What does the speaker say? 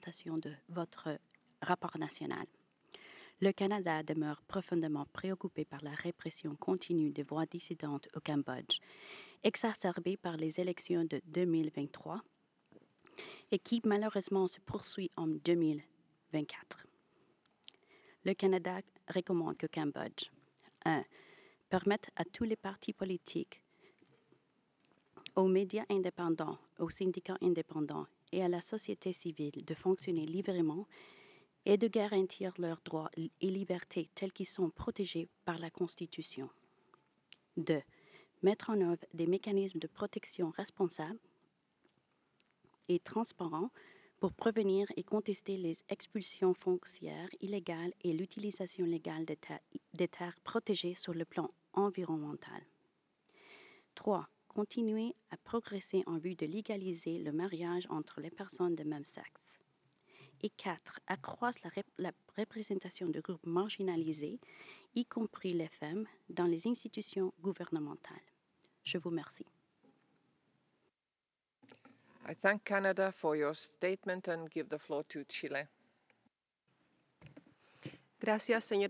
présentation de votre rapport national. Le Canada demeure profondément préoccupé par la répression continue des voix dissidentes au Cambodge, exacerbée par les élections de 2023 et qui malheureusement se poursuit en 2024. Le Canada recommande qu'au Cambodge, 1. Permette à tous les partis politiques, aux médias indépendants, aux syndicats indépendants et à la société civile de fonctionner librement et de garantir leurs droits et libertés tels qu'ils sont protégés par la Constitution. 2. Mettre en œuvre des mécanismes de protection responsables et transparents pour prévenir et contester les expulsions foncières illégales et l'utilisation légale des terres protégées sur le plan environnemental. 3. Continuer à progresser en vue de légaliser le mariage entre les personnes de même sexe. Et 4. Accroître la représentation de groupes marginalisés, y compris les femmes, dans les institutions gouvernementales. Je vous remercie. I thank Canada for your statement and give the floor to Chile. Gracias, señora